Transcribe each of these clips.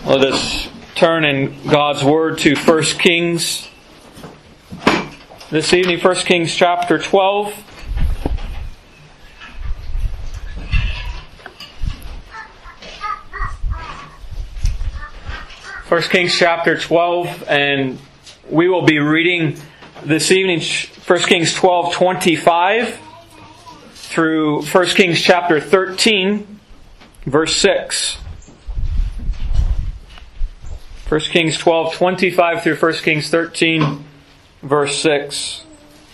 Let us turn in God's Word to 1 Kings. This evening, 1 Kings chapter 12. First Kings chapter 12, and we will be reading this evening 1 Kings 12:25 through 1 Kings chapter 13, verse 6. 1 Kings 12:25 through 1 Kings 13, verse 6.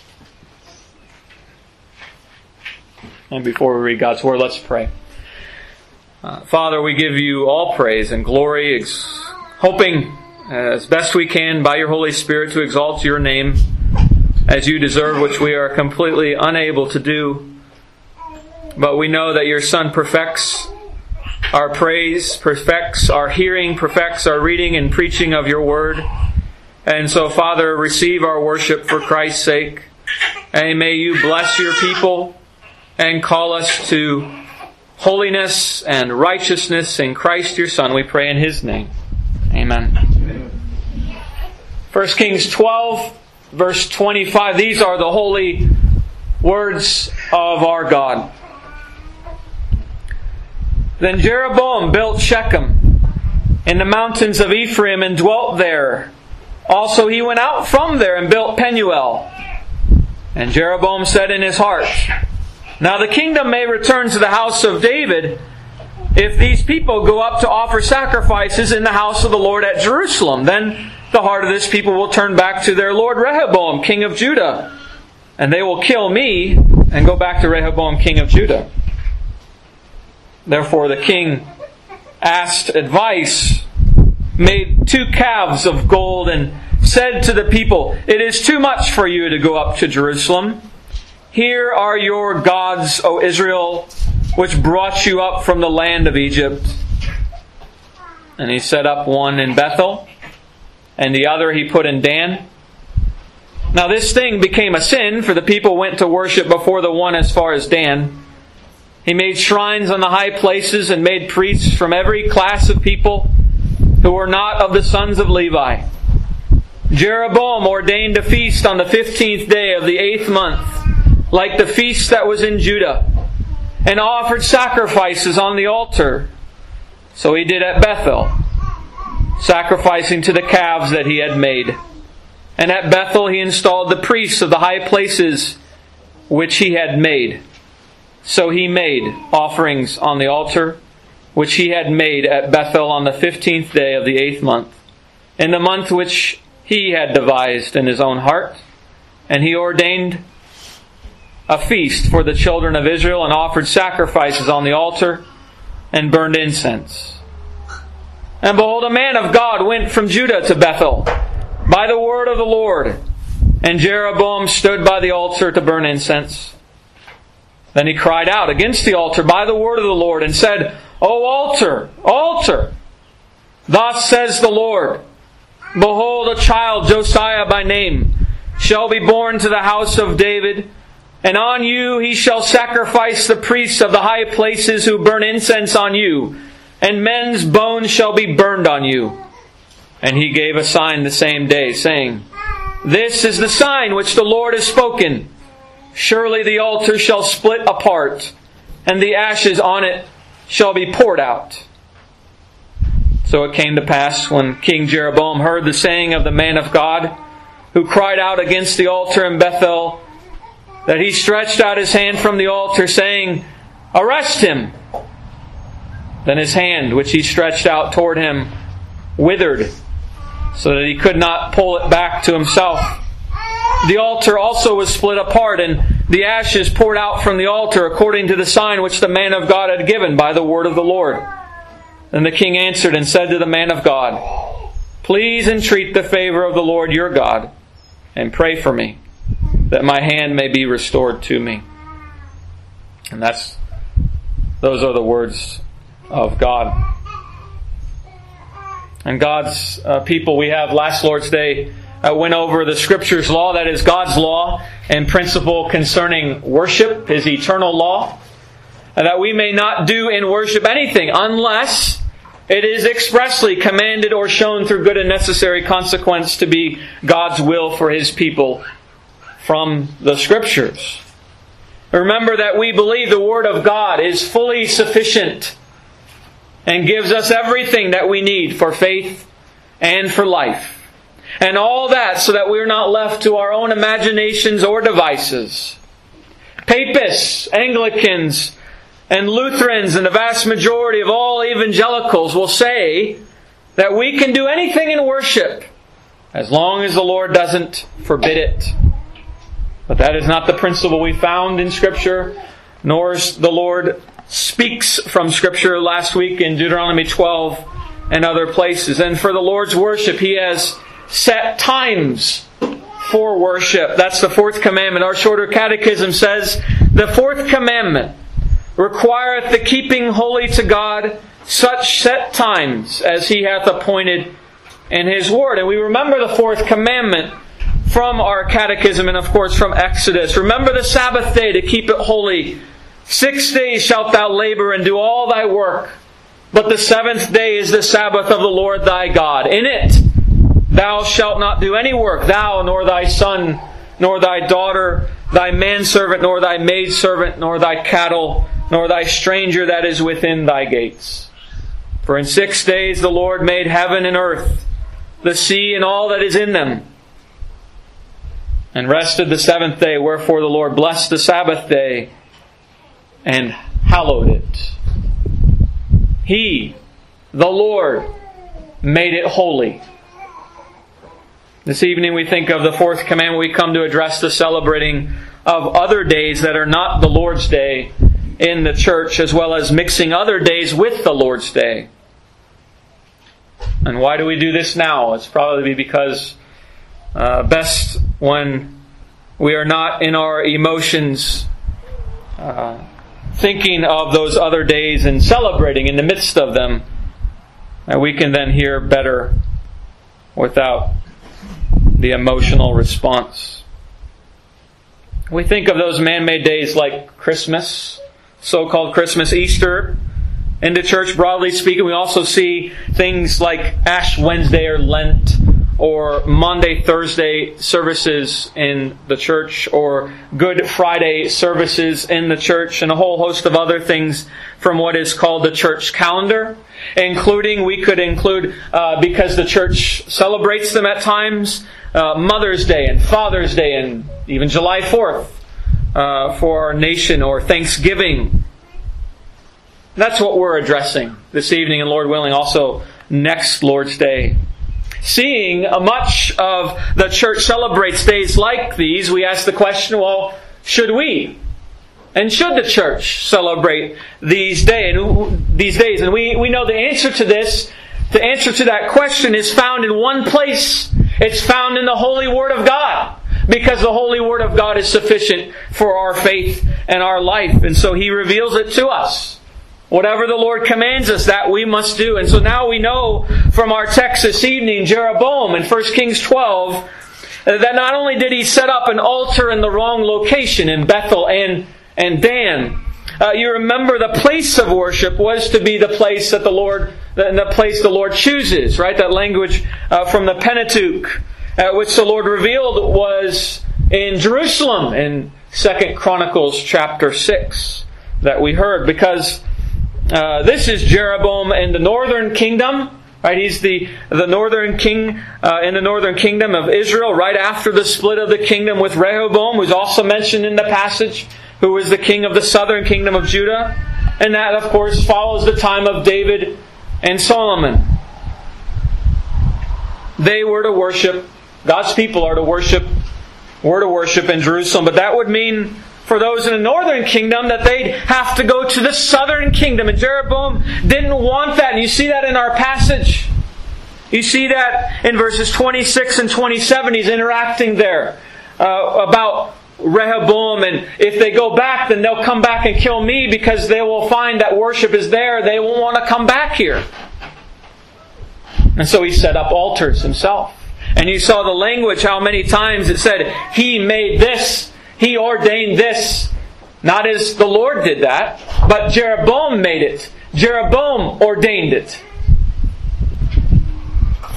And before we read God's Word, let's pray. Father, we give you all praise and glory, hoping as best we can by your Holy Spirit to exalt your name as you deserve, which we are completely unable to do. But we know that your Son perfects our praise, perfects our hearing, perfects our reading and preaching of your Word. And so, Father, receive our worship for Christ's sake. And may you bless your people and call us to holiness and righteousness in Christ your Son. We pray in His name. Amen. 1 Kings 12, verse 25. These are the holy words of our God. Then Jeroboam built Shechem in the mountains of Ephraim and dwelt there. Also he went out from there and built Penuel. And Jeroboam said in his heart, now the kingdom may return to the house of David if these people go up to offer sacrifices in the house of the Lord at Jerusalem. Then the heart of this people will turn back to their Lord Rehoboam, king of Judah. And they will kill me and go back to Rehoboam, king of Judah. Therefore the king asked advice, made 2 calves of gold, and said to the people, it is too much for you to go up to Jerusalem. Here are your gods, O Israel, which brought you up from the land of Egypt. And he set up one in Bethel, and the other he put in Dan. Now this thing became a sin, for the people went to worship before the one as far as Dan. He made shrines on the high places and made priests from every class of people who were not of the sons of Levi. Jeroboam ordained a feast on the 15th day of the 8th month, like the feast that was in Judah, and offered sacrifices on the altar. So he did at Bethel, sacrificing to the calves that he had made. And at Bethel he installed the priests of the high places which he had made. So he made offerings on the altar, which he had made at Bethel on the 15th day of the 8th month, in the month which he had devised in his own heart. And he ordained a feast for the children of Israel, and offered sacrifices on the altar, and burned incense. And behold, a man of God went from Judah to Bethel by the word of the Lord. And Jeroboam stood by the altar to burn incense. Then he cried out against the altar by the word of the Lord, and said, O altar, altar! Thus says the Lord, behold, a child, Josiah by name, shall be born to the house of David, and on you he shall sacrifice the priests of the high places who burn incense on you, and men's bones shall be burned on you. And he gave a sign the same day, saying, this is the sign which the Lord has spoken. Surely the altar shall split apart, and the ashes on it shall be poured out. So it came to pass, when King Jeroboam heard the saying of the man of God, who cried out against the altar in Bethel, that he stretched out his hand from the altar, saying, arrest him. Then his hand, which he stretched out toward him, withered, so that he could not pull it back to himself. The altar also was split apart, and the ashes poured out from the altar, according to the sign which the man of God had given by the word of the Lord. Then the king answered and said to the man of God, please entreat the favor of the Lord your God, and pray for me, that my hand may be restored to me. And those are the words of God. And God's people, we have last Lord's Day went over the Scripture's law, that is God's law and principle concerning worship, His eternal law, and that we may not do in worship anything unless It is expressly commanded or shown through good and necessary consequence to be God's will for His people from the Scriptures. Remember that we believe the Word of God is fully sufficient and gives us everything that we need for faith and for life. And all that so that we're not left to our own imaginations or devices. Papists, Anglicans, and Lutherans, and the vast majority of all evangelicals will say that we can do anything in worship as long as the Lord doesn't forbid it. But that is not the principle we found in Scripture, nor is the Lord speaks from Scripture last week in Deuteronomy 12 and other places. And for the Lord's worship, He has set times for worship. That's the fourth commandment. Our shorter catechism says, the fourth commandment requireth the keeping holy to God such set times as He hath appointed in His Word. And we remember the fourth commandment from our catechism and of course from Exodus. Remember the Sabbath day to keep it holy. 6 days shalt thou labor and do all thy work. But the seventh day is the Sabbath of the Lord thy God. In it thou shalt not do any work, thou, nor thy son, nor thy daughter, thy manservant, nor thy maidservant, nor thy cattle, nor thy stranger that is within thy gates. For in 6 days the Lord made heaven and earth, the sea and all that is in them, and rested the seventh day. Wherefore the Lord blessed the Sabbath day and hallowed it. He, the Lord, made it holy. This evening we think of the fourth commandment. We come to address the celebrating of other days that are not the Lord's Day in the church, as well as mixing other days with the Lord's Day. And why do we do this now? It's probably because best when we are not in our emotions thinking of those other days and celebrating in the midst of them. And we can then hear better without the emotional response. We think of those man-made days like Christmas, so-called Christmas, Easter. In the church, broadly speaking, we also see things like Ash Wednesday or Lent, or Monday, Thursday services in the church, or Good Friday services in the church, and a whole host of other things from what is called the church calendar. We could include, because the church celebrates them at times, Mother's Day and Father's Day and even July 4th for our nation, or Thanksgiving. That's what we're addressing this evening, and Lord willing, also next Lord's Day. Seeing much of the church celebrates days like these, we ask the question, well, should we? And should the church celebrate these days? And we know the answer to this, the answer to that question is found in one place. It's found in the Holy Word of God. Because the Holy Word of God is sufficient for our faith and our life. And so He reveals it to us. Whatever the Lord commands us, that we must do. And so now we know from our text this evening, Jeroboam in 1 Kings 12, that not only did he set up an altar in the wrong location in Bethel and Dan. You remember the place of worship was to be the place that the Lord chooses, right? That language from the Pentateuch, which the Lord revealed was in Jerusalem in 2 Chronicles chapter 6 that we heard, because this is Jeroboam in the northern kingdom. Right, he's the northern king in the northern kingdom of Israel, right after the split of the kingdom with Rehoboam, who's also mentioned in the passage, who was the king of the southern kingdom of Judah. And that, of course, follows the time of David and Solomon. They were to worship, God's people are to worship, were to worship in Jerusalem. But that would mean for those in the northern kingdom that they'd have to go to the southern kingdom. And Jeroboam didn't want that. And you see that in our passage. You see that in verses 26 and 27. He's interacting there about Rehoboam. And if they go back, then they'll come back and kill me, because they will find that worship is there. They won't want to come back here. And so he set up altars himself. And you saw the language, how many times it said, He made this. He ordained this. Not as the Lord did that, but Jeroboam made it. Jeroboam ordained it.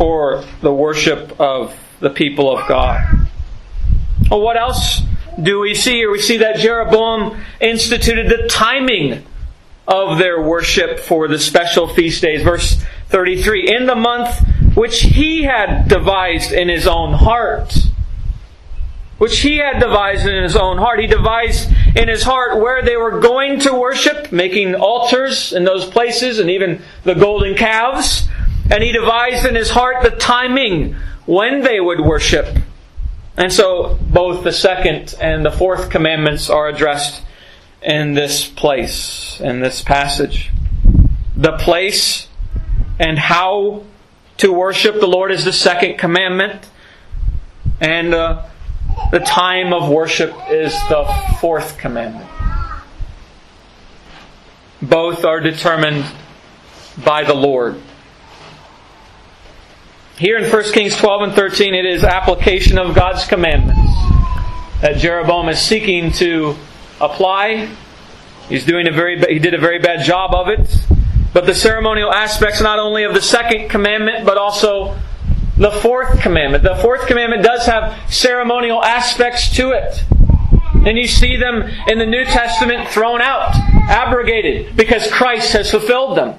for the worship of the people of God. Well, what else do we see here? We see that Jeroboam instituted the timing of their worship for the special feast days. Verse 33, in the month which he had devised in his own heart. Which he had devised in his own heart. He devised in his heart where they were going to worship, making altars in those places and even the golden calves. And he devised in his heart the timing when they would worship. And so both the second and the fourth commandments are addressed in this place, in this passage. The place and how to worship the Lord is the second commandment. And the time of worship is the fourth commandment. Both are determined by the Lord. Here in 1 Kings 12 and 13, it is application of God's commandments that Jeroboam is seeking to apply. He did a very bad job of it. But the ceremonial aspects not only of the second commandment, but also the fourth commandment. The fourth commandment does have ceremonial aspects to it. And you see them in the New Testament thrown out, abrogated, because Christ has fulfilled them.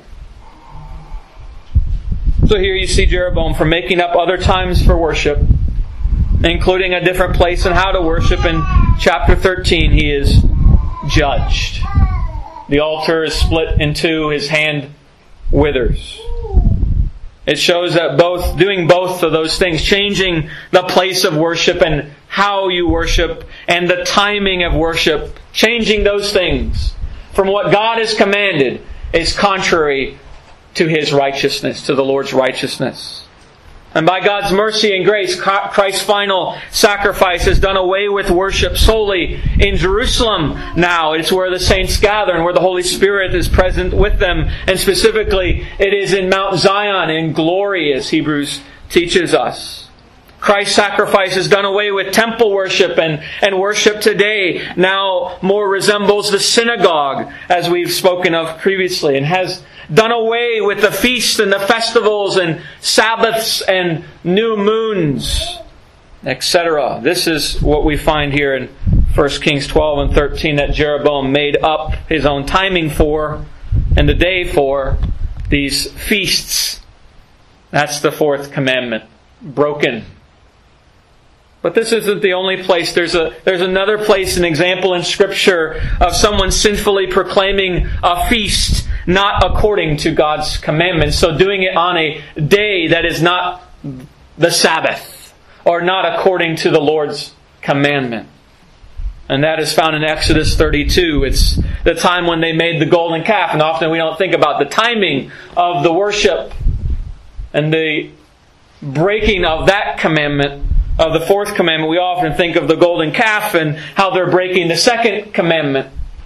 So here you see Jeroboam for making up other times for worship, including a different place and how to worship. In chapter 13, he is judged. The altar is split in two, his hand withers. It shows that doing both of those things, changing the place of worship and how you worship and the timing of worship, changing those things from what God has commanded is contrary to His righteousness, to the Lord's righteousness. And by God's mercy and grace, Christ's final sacrifice has done away with worship solely in Jerusalem now. It's where the saints gather and where the Holy Spirit is present with them. And specifically, it is in Mount Zion in glory, as Hebrews teaches us. Christ's sacrifice has done away with temple worship, and worship today now more resembles the synagogue, as we've spoken of previously, and has done away with the feasts and the festivals and Sabbaths and new moons, etc. This is what we find here in 1 Kings 12 and 13 that Jeroboam made up his own timing for and the day for these feasts. That's the fourth commandment, broken. But this isn't the only place. There's another place, an example in Scripture of someone sinfully proclaiming a feast not according to God's commandments. So doing it on a day that is not the Sabbath, or not according to the Lord's commandment. And that is found in Exodus 32. It's the time when they made the golden calf. And often we don't think about the timing of the worship and the breaking of that commandment. Of the fourth commandment, we often think of the golden calf and how they're breaking the second commandment.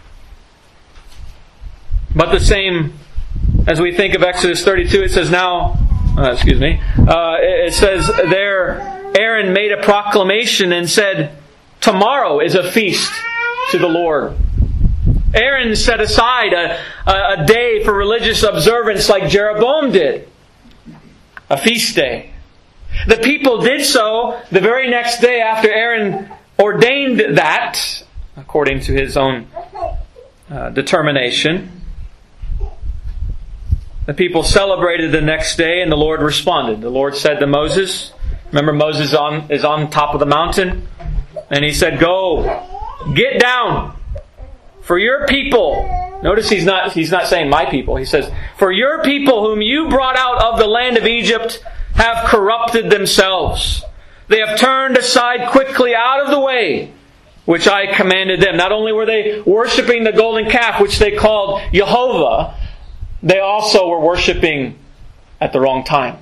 But the same, as we think of Exodus 32, it says it says there, Aaron made a proclamation and said, tomorrow is a feast to the Lord. Aaron set aside a day for religious observance like Jeroboam did. A feast day. The people did so the very next day after Aaron ordained that, according to his own determination. The people celebrated the next day, and the Lord responded. The Lord said to Moses, remember Moses is on top of the mountain, and He said, go, get down, for your people. Notice He's not saying my people. He says, for your people whom you brought out of the land of Egypt have corrupted themselves. They have turned aside quickly out of the way which I commanded them. Not only were they worshiping the golden calf, which they called Jehovah, they also were worshiping at the wrong time.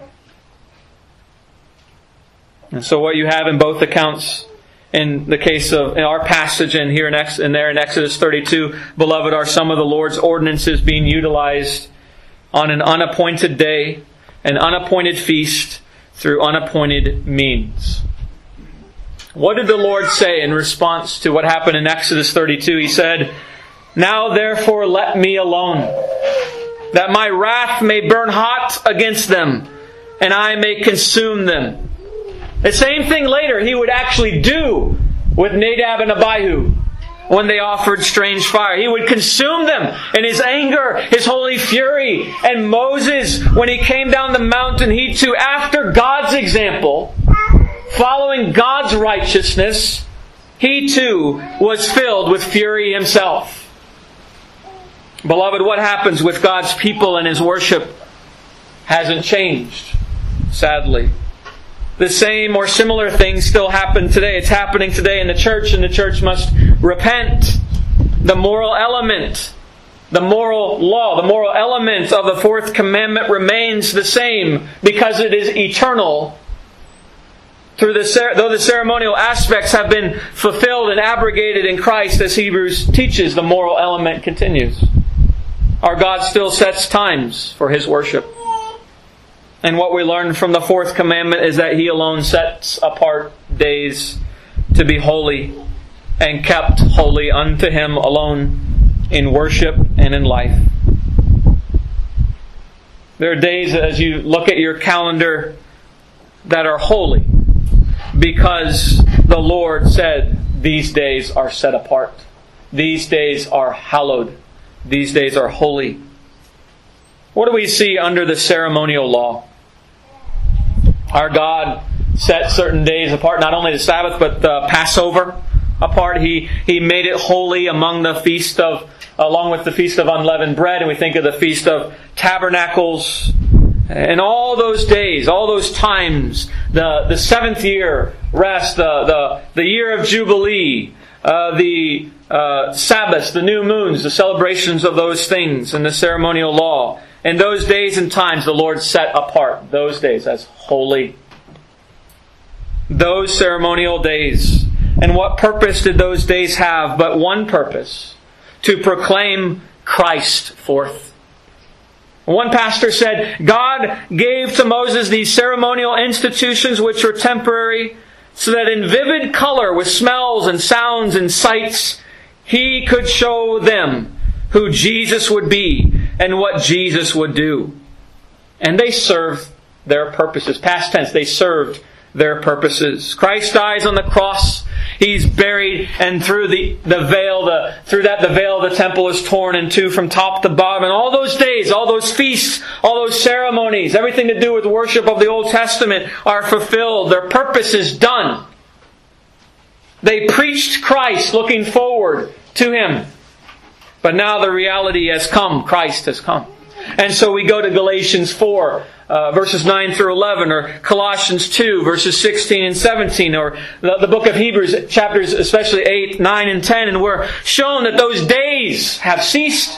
And so what you have in both accounts, in the case of in our passage and here in Exodus 32, beloved, are some of the Lord's ordinances being utilized on an unappointed day, an unappointed feast, through unappointed means. What did the Lord say in response to what happened in Exodus 32? He said, now therefore let me alone, that my wrath may burn hot against them, and I may consume them. The same thing later He would actually do with Nadab and Abihu when they offered strange fire. He would consume them in His anger, His holy fury. And Moses, when he came down the mountain, he too, after God's example, following God's righteousness, he too was filled with fury himself. Beloved, what happens with God's people and His worship hasn't changed, sadly. The same or similar things still happen today. It's happening today in the church, and the church must repent. The moral element, the moral law, the moral element of the fourth commandment remains the same because it is eternal. Though the ceremonial aspects have been fulfilled and abrogated in Christ, as Hebrews teaches, the moral element continues. Our God still sets times for His worship. And what we learn from the fourth commandment is that He alone sets apart days to be holy and kept holy unto Him alone in worship and in life. There are days as you look at your calendar that are holy because the Lord said these days are set apart. These days are hallowed. These days are holy. What do we see under the ceremonial law? Our God set certain days apart, not only the Sabbath, but the Passover apart. He made it holy along with the Feast of Unleavened Bread, and we think of the Feast of Tabernacles. And all those days, all those times, the seventh year rest, the year of Jubilee, the Sabbaths, the new moons, the celebrations of those things in the ceremonial law. And those days and times the Lord set apart, those days as holy. Those ceremonial days. And what purpose did those days have? But one purpose: to proclaim Christ forth. One pastor said, God gave to Moses these ceremonial institutions which were temporary, so that in vivid color with smells and sounds and sights, He could show them who Jesus would be and what Jesus would do. And they served their purposes. Past tense, they served their purposes. Christ dies on the cross. He's buried, and through the veil of the temple is torn in two from top to bottom. And all those days, all those feasts, all those ceremonies, everything to do with worship of the Old Testament are fulfilled. Their purpose is done. They preached Christ looking forward to Him. But now the reality has come. Christ has come. And so we go to Galatians 4, verses 9 through 11, or Colossians 2, verses 16 and 17, or the book of Hebrews, chapters especially 8, 9, and 10, and we're shown that those days have ceased.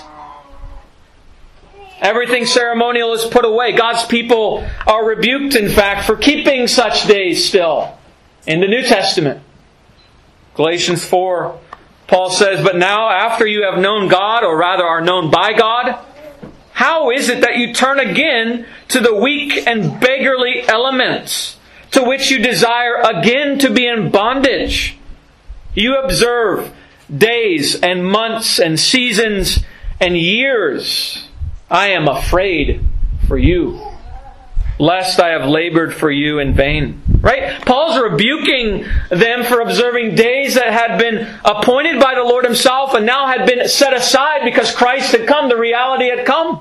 Everything ceremonial is put away. God's people are rebuked, in fact, for keeping such days still in the New Testament. Galatians 4, Paul says, but now after you have known God, or rather are known by God, how is it that you turn again to the weak and beggarly elements, to which you desire again to be in bondage? You observe days and months and seasons and years. I am afraid for you, lest I have labored for you in vain. Right? Paul's rebuking them for observing days that had been appointed by the Lord Himself and now had been set aside because Christ had come. The reality had come.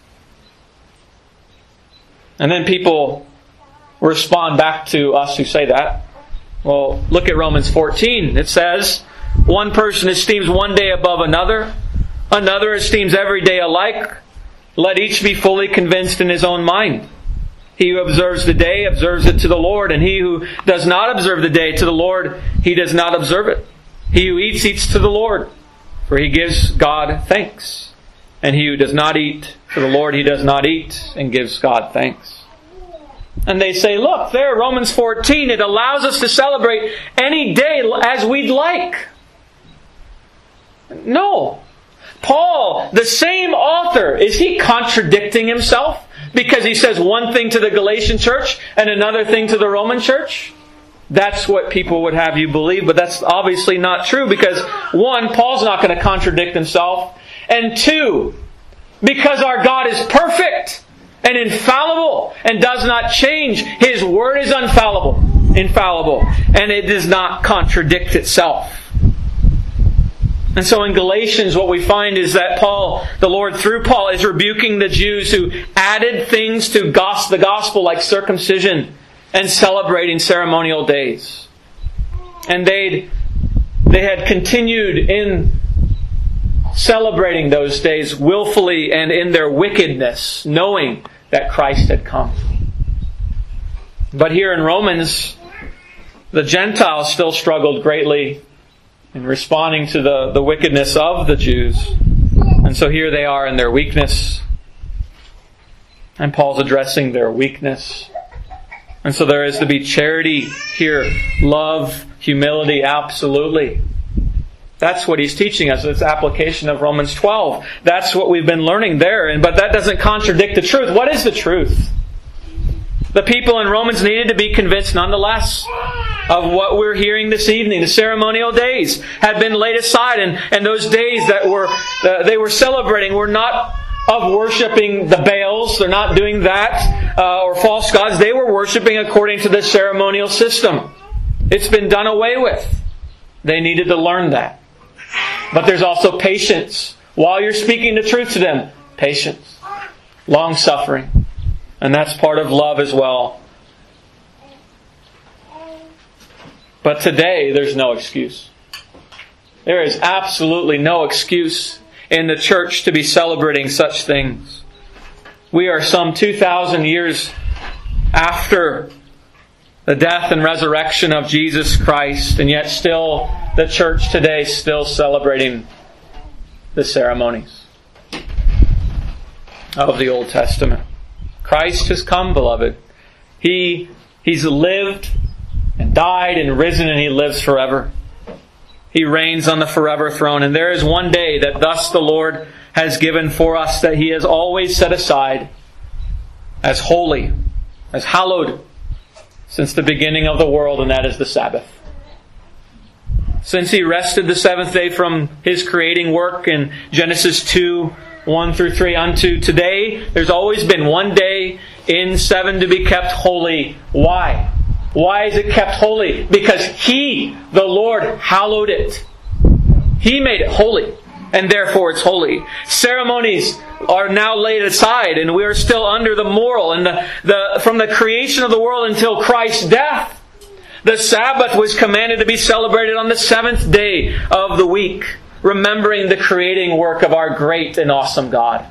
And then people respond back to us who say that. Well, look at Romans 14. It says, one person esteems one day above another. Another esteems every day alike. Let each be fully convinced in his own mind. He who observes the day observes it to the Lord, and he who does not observe the day to the Lord, he does not observe it. He who eats, eats to the Lord, for he gives God thanks. And he who does not eat to the Lord, he does not eat, and gives God thanks. And they say, look, there, Romans 14, it allows us to celebrate any day as we'd like. No. Paul, the same author, is he contradicting himself? Because he says one thing to the Galatian church and another thing to the Roman church? That's what people would have you believe, but that's obviously not true because, one, Paul's not going to contradict himself, and two, because our God is perfect, and infallible and does not change. His Word is infallible, and it does not contradict itself. And so in Galatians, what we find is that Paul, the Lord through Paul, is rebuking the Jews who added things to the gospel like circumcision and celebrating ceremonial days. And they had continued in celebrating those days willfully and in their wickedness, knowing that Christ had come. But here in Romans, the Gentiles still struggled greatly in responding to the wickedness of the Jews. And so here they are in their weakness. And Paul's addressing their weakness. And so there is to be charity here. Love, humility, absolutely. That's what he's teaching us. It's application of Romans 12. That's what we've been learning there. But that doesn't contradict the truth. What is the truth? The people in Romans needed to be convinced nonetheless of what we're hearing this evening. The ceremonial days had been laid aside, and those days that they were celebrating were not of worshiping the Baals. They're not doing that, or false gods. They were worshiping according to the ceremonial system. It's been done away with. They needed to learn that. But there's also patience. While you're speaking the truth to them, patience. Long-suffering. And that's part of love as well. But today, there's no excuse. There is absolutely no excuse in the church to be celebrating such things. We are some 2,000 years after the death and resurrection of Jesus Christ, and yet still the church today is still celebrating the ceremonies of the Old Testament. Christ has come, beloved. He's lived and died and risen, and He lives forever. He reigns on the forever throne. And there is one day that thus the Lord has given for us that He has always set aside as holy, as hallowed, since the beginning of the world, and that is the Sabbath. Since He rested the seventh day from His creating work in Genesis 2, 1 through 3 unto today, there's always been one day in 7 to be kept holy. Why? Why is it kept holy? Because He, the Lord, hallowed it. He made it holy, and therefore it's holy. Ceremonies are now laid aside, and we are still under the moral. And from the creation of the world until Christ's death, the Sabbath was commanded to be celebrated on the 7th day of the week, remembering the creating work of our great and awesome God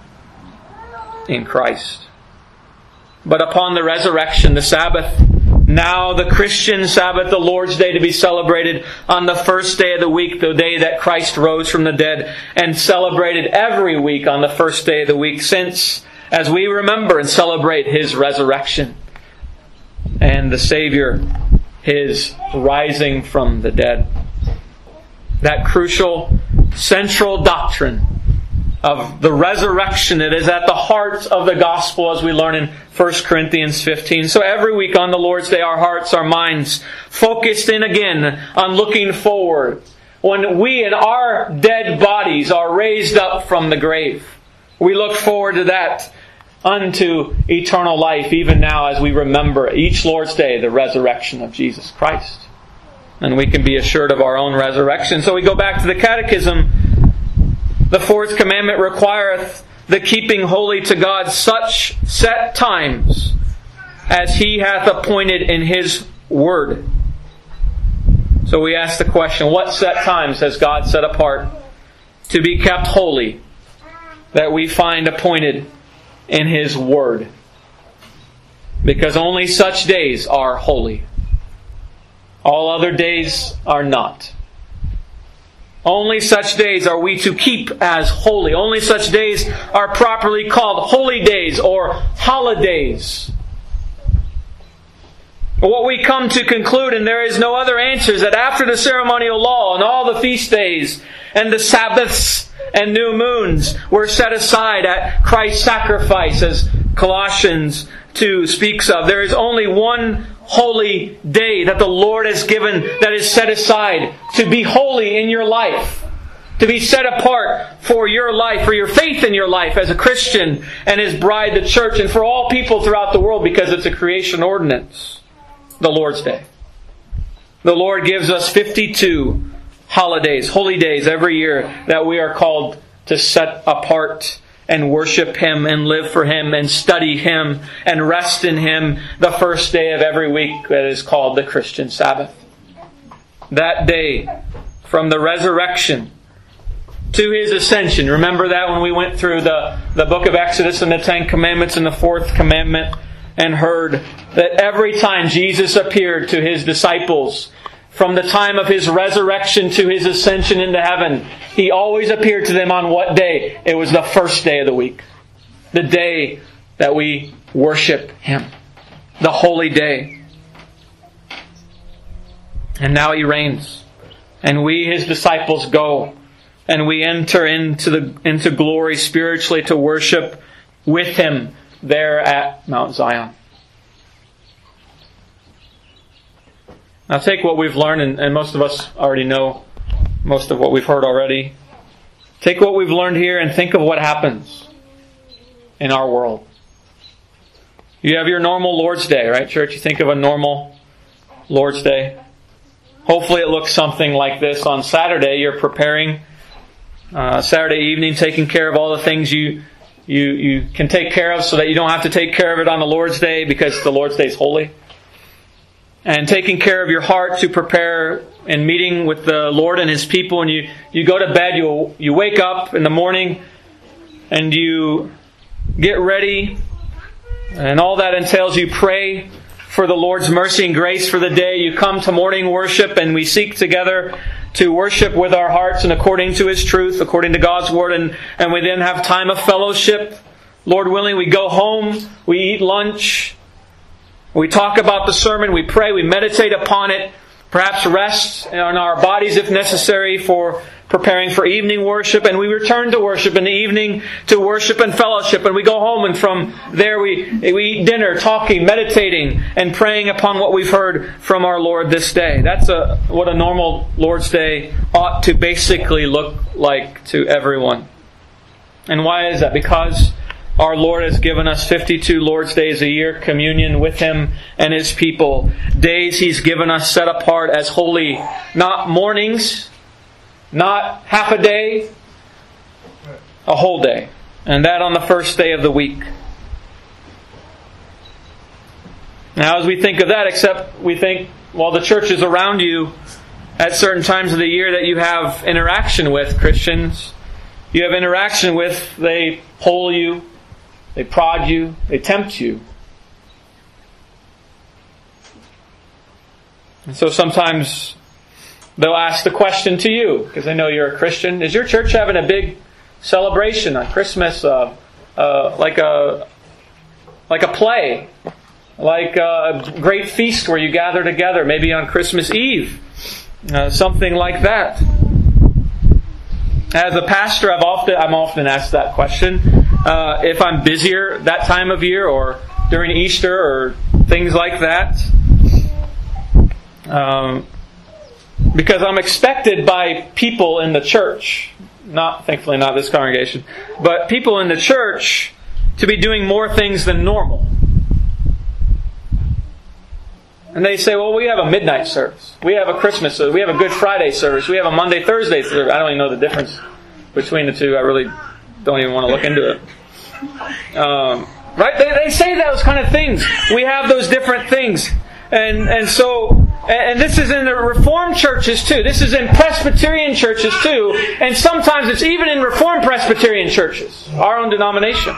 in Christ. But upon the resurrection, the Sabbath, now the Christian Sabbath, the Lord's Day, to be celebrated on the first day of the week, the day that Christ rose from the dead, and celebrated every week on the first day of the week, since as we remember and celebrate His resurrection and the Savior, His rising from the dead. That crucial, central doctrine of the resurrection, it is at the heart of the gospel, as we learn in 1 Corinthians 15. So every week on the Lord's Day, our hearts, our minds, focused in again on looking forward. When we and our dead bodies are raised up from the grave, we look forward to that unto eternal life, even now as we remember each Lord's Day the resurrection of Jesus Christ. And we can be assured of our own resurrection. So we go back to the Catechism. The 4th commandment requireth the keeping holy to God such set times as He hath appointed in His Word. So we ask the question, what set times has God set apart to be kept holy that we find appointed in His Word? Because only such days are holy. All other days are not. Only such days are we to keep as holy. Only such days are properly called holy days or holidays. But what we come to conclude, and there is no other answer, is that after the ceremonial law and all the feast days and the Sabbaths and new moons were set aside at Christ's sacrifice, as Colossians 2 speaks of, there is only one holy day that the Lord has given that is set aside to be holy in your life. to be set apart for your life, for your faith in your life as a Christian and His bride, the church, and for all people throughout the world, because it's a creation ordinance, the Lord's Day. The Lord gives us 52 holidays, holy days every year that we are called to set apart and worship Him and live for Him and study Him and rest in Him, the first day of every week that is called the Christian Sabbath. That day, from the resurrection to His ascension. Remember that when we went through the book of Exodus and the Ten Commandments and the fourth commandment, and heard that every time Jesus appeared to His disciples, from the time of His resurrection to His ascension into heaven, He always appeared to them on what day? It was the first day of the week. The day that we worship Him. The holy day. And now He reigns. And we, His disciples, go. And we enter into glory spiritually to worship with Him there at Mount Zion. Now take what we've learned, and most of us already know most of what we've heard already. Take what we've learned here and think of what happens in our world. You have your normal Lord's Day, right, church? You think of a normal Lord's Day. Hopefully it looks something like this. On Saturday, you're preparing Saturday evening, taking care of all the things you can take care of so that you don't have to take care of it on the Lord's Day because the Lord's Day is holy. And taking care of your heart to prepare and meeting with the Lord and His people. And you go to bed, you wake up in the morning and you get ready. And all that entails you pray for the Lord's mercy and grace for the day. You come to morning worship and we seek together to worship with our hearts and according to His truth, according to God's Word. And we then have time of fellowship. Lord willing, we go home, we eat lunch, we talk about the sermon, we pray, we meditate upon it, perhaps rest in our bodies if necessary for preparing for evening worship, and we return to worship in the evening to worship and fellowship, and we go home, and from there we eat dinner, talking, meditating, and praying upon what we've heard from our Lord this day. That's what a normal Lord's Day ought to basically look like to everyone. And why is that? Because our Lord has given us 52 Lord's Days a year, communion with Him and His people. Days He's given us set apart as holy, not mornings, not half a day, a whole day. And that on the first day of the week. Now as we think of that, except we think, well, the churches around you at certain times of the year that you have interaction with, Christians, you have interaction with, they poll you, they prod you, they tempt you. And so sometimes they'll ask the question to you, because they know you're a Christian. Is your church having a big celebration on Christmas, like a play, like a great feast where you gather together, maybe on Christmas Eve, something like that? As a pastor, I'm often asked that question. If I'm busier that time of year or during Easter or things like that. Because I'm expected by people in the church, thankfully not this congregation, but people in the church to be doing more things than normal. And they say, well, we have a midnight service. We have a Christmas service. We have a Good Friday service. We have a Monday, Thursday service. I don't even know the difference between the two. I really don't even want to look into it. Right? They say those kind of things. We have those different things. And this is in the Reformed churches too. This is in Presbyterian churches too. And sometimes it's even in Reformed Presbyterian churches. Our own denomination.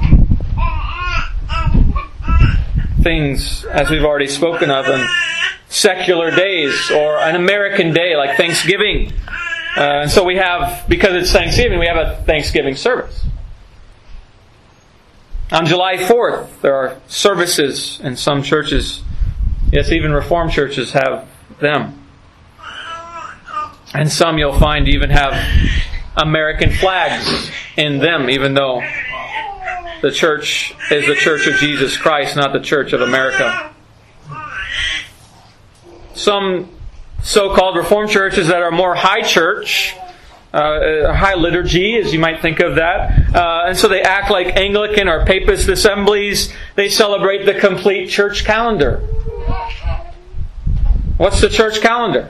Things, as we've already spoken of, on secular days or an American day like Thanksgiving. And so we have, because it's Thanksgiving, we have a Thanksgiving service. On July 4th, there are services in some churches. Yes, even Reformed churches have them. And some you'll find even have American flags in them, even though the church is the Church of Jesus Christ, not the Church of America. Some so-called Reformed churches that are more high church, high liturgy, as you might think of that. And so they act like Anglican or Papist assemblies. They celebrate the complete church calendar. What's the church calendar?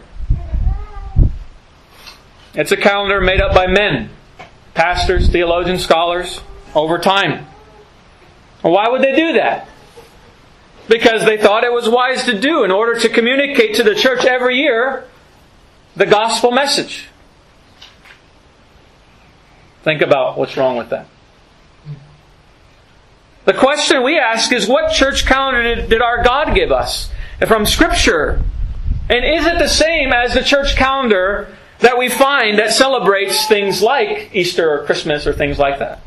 It's a calendar made up by men, pastors, theologians, scholars, over time. Well, why would they do that? Because they thought it was wise to do in order to communicate to the church every year the gospel message. Think about what's wrong with that. The question we ask is, what church calendar did our God give us from Scripture? And is it the same as the church calendar that we find that celebrates things like Easter or Christmas or things like that?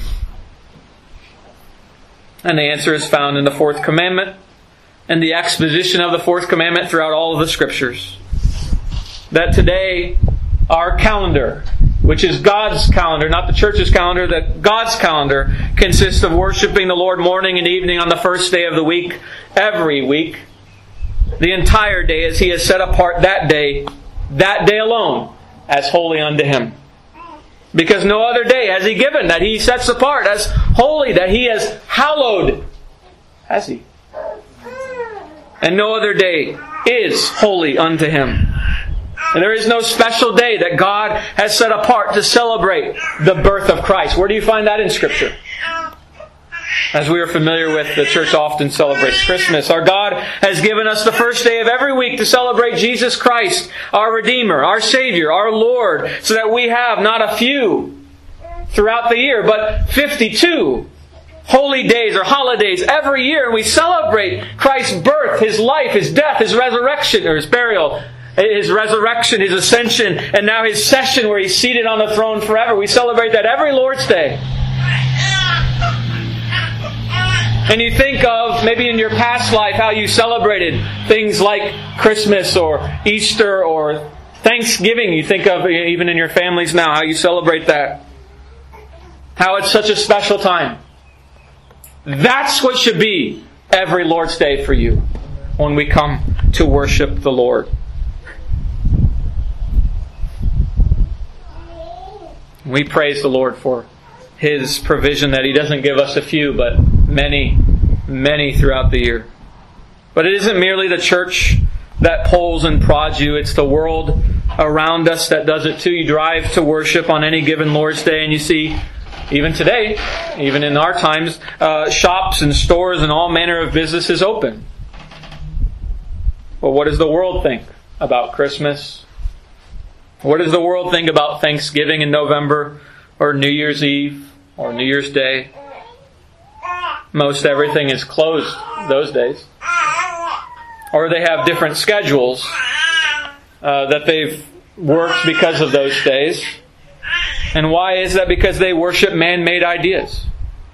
And the answer is found in the Fourth Commandment and the exposition of the Fourth Commandment throughout all of the Scriptures. That today, our calendar, which is God's calendar, not the church's calendar, that God's calendar consists of worshiping the Lord morning and evening on the first day of the week, every week, the entire day, as He has set apart that day alone, as holy unto Him. Because no other day has He given that He sets apart as holy, that He has hallowed. Has He? And no other day is holy unto Him. And there is no special day that God has set apart to celebrate the birth of Christ. Where do you find that in Scripture? As we are familiar with, the church often celebrates Christmas. Our God has given us the first day of every week to celebrate Jesus Christ, our Redeemer, our Savior, our Lord, so that we have not a few throughout the year, but 52 holy days or holidays every year. And we celebrate Christ's birth, His life, His death, His resurrection, or His burial, His resurrection, His ascension, and now His session where He's seated on the throne forever. We celebrate that every Lord's Day. And you think of, maybe in your past life, how you celebrated things like Christmas or Easter or Thanksgiving. You think of, even in your families now, how you celebrate that. How it's such a special time. That's what should be every Lord's Day for you when we come to worship the Lord. We praise the Lord for His provision that He doesn't give us a few, but many, many throughout the year. But it isn't merely the church that pulls and prods you. It's the world around us that does it too. You drive to worship on any given Lord's Day and you see, even today, even in our times, shops and stores and all manner of businesses open. Well, what does the world think about Christmas? What does the world think about Thanksgiving in November or New Year's Eve or New Year's Day? Most everything is closed those days. Or they have different schedules that they've worked because of those days. And why is that? Because they worship man-made ideas.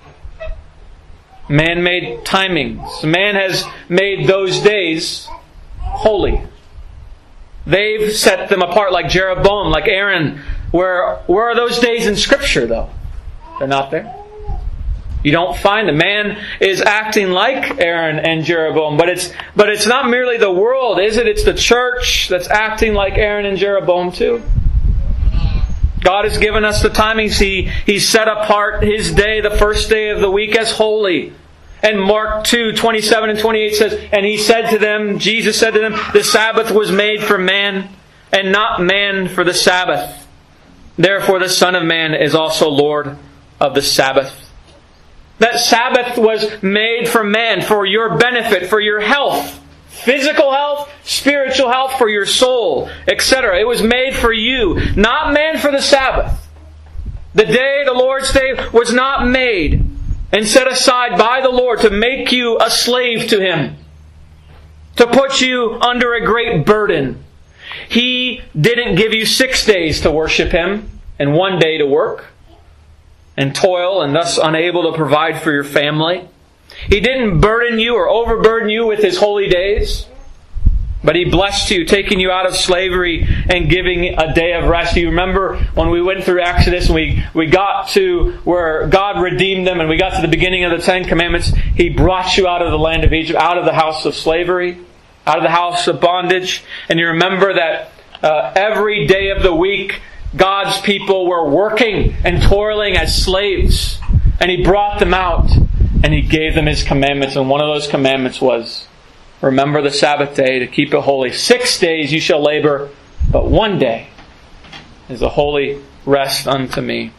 Man-made timings. Man has made those days holy. They've set them apart like Jeroboam, like Aaron. Where are those days in Scripture, though? They're not there. You don't find them. Man is acting like Aaron and Jeroboam, but it's not merely the world, is it? It's the church that's acting like Aaron and Jeroboam too. God has given us the timings. He set apart His day, the first day of the week, as holy. And Mark 2:27 and 28 says, and He said to them, Jesus said to them, the Sabbath was made for man, and not man for the Sabbath. Therefore the Son of Man is also Lord of the Sabbath. That Sabbath was made for man, for your benefit, for your health. Physical health, spiritual health, for your soul, etc. It was made for you, not man for the Sabbath. The day, the Lord's Day, was not made and set aside by the Lord to make you a slave to Him, to put you under a great burden. He didn't give you 6 days to worship Him and 1 day to work and toil and thus unable to provide for your family. He didn't burden you or overburden you with His holy days, but He blessed you, taking you out of slavery and giving a day of rest. You remember when we went through Exodus and we got to where God redeemed them and we got to the beginning of the 10 Commandments. He brought you out of the land of Egypt, out of the house of slavery, out of the house of bondage. And you remember that every day of the week God's people were working and toiling as slaves. And He brought them out and He gave them His commandments. And one of those commandments was, remember the Sabbath day to keep it holy. 6 days you shall labor, but one day is a holy rest unto me.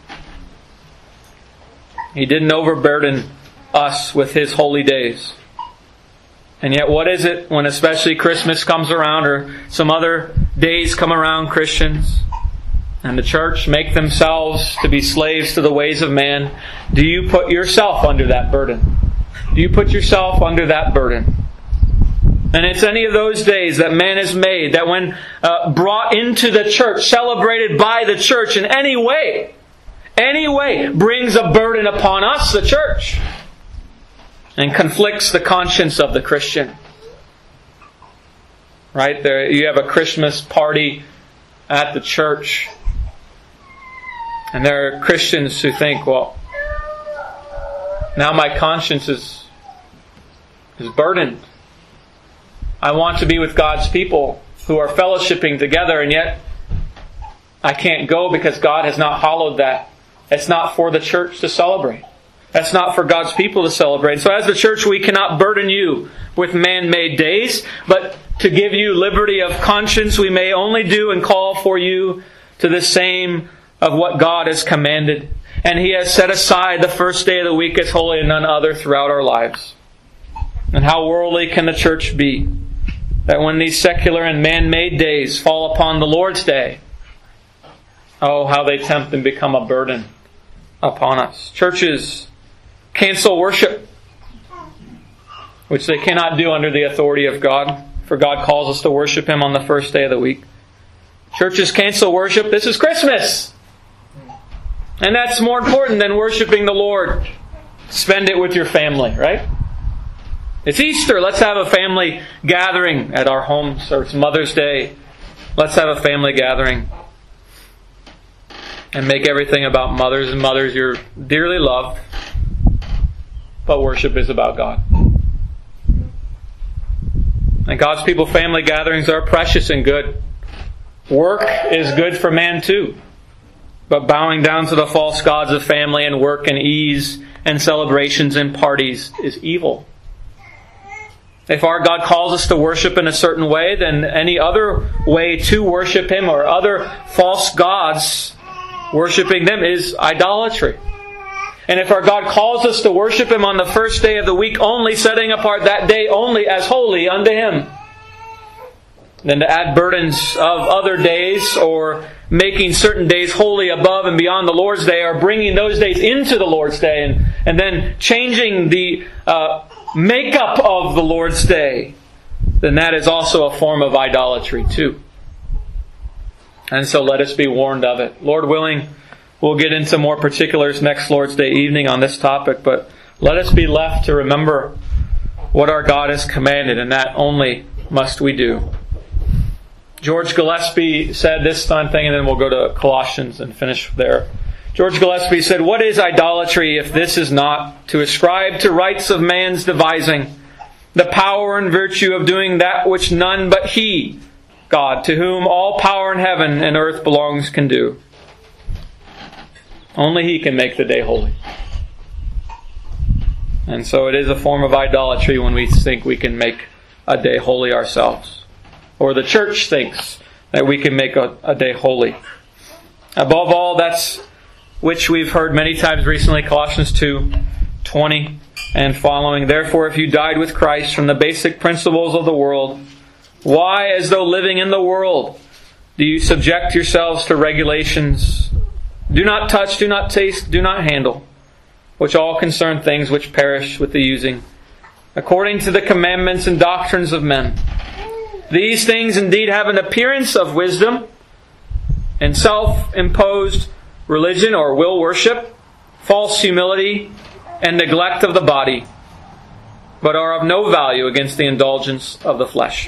He didn't overburden us with His holy days. And yet what is it when especially Christmas comes around or some other days come around, Christians, and the church make themselves to be slaves to the ways of man? Do you put yourself under that burden? Do you put yourself under that burden? And it's any of those days that man has made, that when brought into the church, celebrated by the church in any way, brings a burden upon us, the church, and conflicts the conscience of the Christian. Right? There, you have a Christmas party at the church, and there are Christians who think, well, now my conscience is burdened. I want to be with God's people who are fellowshipping together, and yet I can't go because God has not hallowed that. It's not for the church to celebrate. That's not for God's people to celebrate. So as the church, we cannot burden you with man-made days, but to give you liberty of conscience, we may only do and call for you to the same of what God has commanded. And He has set aside the first day of the week as holy and none other throughout our lives. And how worldly can the church be, that when these secular and man-made days fall upon the Lord's Day, oh, how they tempt and become a burden upon us. Churches cancel worship, which they cannot do under the authority of God, for God calls us to worship Him on the first day of the week. Churches cancel worship. This is Christmas, and that's more important than worshiping the Lord. Spend it with your family, right? It's Easter. Let's have a family gathering at our homes. Or it's Mother's Day. Let's have a family gathering. And make everything about mothers. And mothers, you're dearly loved. But worship is about God. And God's people, family gatherings are precious and good. Work is good for man too. But bowing down to the false gods of family and work and ease and celebrations and parties is evil. If our God calls us to worship in a certain way, then any other way to worship Him or other false gods, worshiping them is idolatry. And if our God calls us to worship Him on the first day of the week only, setting apart that day only as holy unto Him, then to add burdens of other days or making certain days holy above and beyond the Lord's Day, or bringing those days into the Lord's Day and then changing the makeup of the Lord's Day, then that is also a form of idolatry too. And so let us be warned of it. Lord willing, we'll get into more particulars next Lord's Day evening on this topic, but let us be left to remember what our God has commanded, and that only must we do. George Gillespie said this time thing, and then we'll go to Colossians and finish there. George Gillespie said, "What is idolatry if this is not to ascribe to rites of man's devising the power and virtue of doing that which none but He, God, to whom all power in heaven and earth belongs, can do?" Only He can make the day holy. And so it is a form of idolatry when we think we can make a day holy ourselves. Or the church thinks that we can make a day holy. Above all, that's which we've heard many times recently, Colossians 2:20 and following. "Therefore, if you died with Christ from the basic principles of the world, why, as though living in the world, do you subject yourselves to regulations? Do not touch, do not taste, do not handle, which all concern things which perish with the using, according to the commandments and doctrines of men. These things indeed have an appearance of wisdom and self-imposed religion or will worship, false humility, and neglect of the body, but are of no value against the indulgence of the flesh."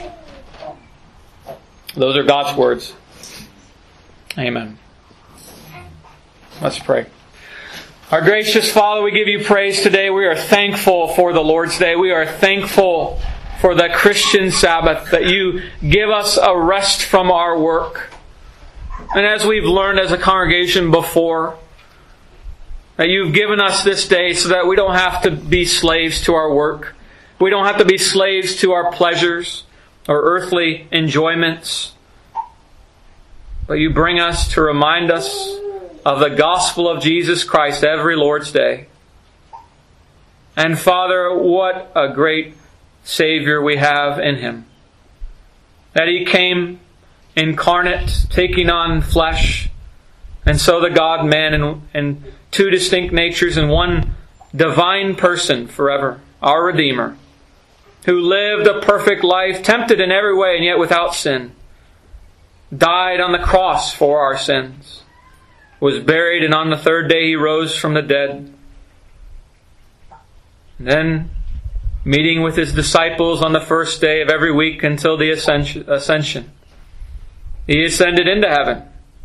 Those are God's words. Amen. Let's pray. Our gracious Father, we give you praise today. We are thankful for the Lord's Day. We are thankful for the Christian Sabbath, that you give us a rest from our work. And as we've learned as a congregation before, that you've given us this day so that we don't have to be slaves to our work. We don't have to be slaves to our pleasures or earthly enjoyments. But you bring us to remind us of the gospel of Jesus Christ every Lord's Day. And Father, what a great Savior we have in Him. That He came incarnate, taking on flesh, and so the God-man in two distinct natures in one divine person forever, our Redeemer, who lived a perfect life, tempted in every way and yet without sin, died on the cross for our sins, was buried, and on the third day He rose from the dead. And then, meeting with His disciples on the first day of every week until the ascension, He ascended into heaven.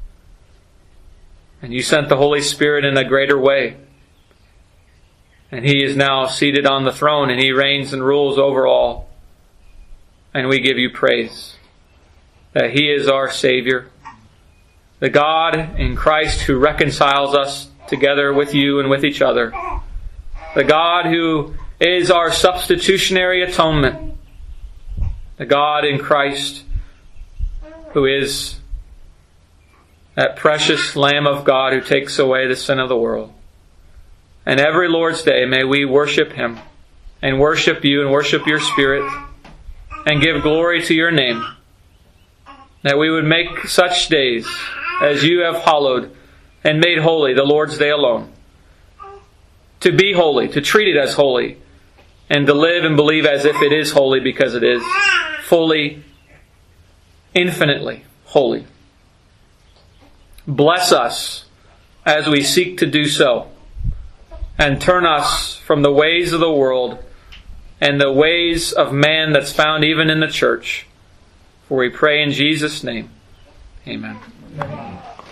And you sent the Holy Spirit in a greater way. And He is now seated on the throne, and He reigns and rules over all. And we give you praise that He is our Savior, the God in Christ who reconciles us together with you and with each other, the God who is our substitutionary atonement, the God in Christ who is that precious Lamb of God who takes away the sin of the world. And every Lord's Day may we worship Him and worship you and worship your Spirit and give glory to your name. That we would make such days as you have hallowed and made holy the Lord's Day alone. To be holy, to treat it as holy, and to live and believe as if it is holy because it is fully, infinitely holy. Bless us as we seek to do so, and turn us from the ways of the world and the ways of man that's found even in the church. For we pray in Jesus' name. Amen.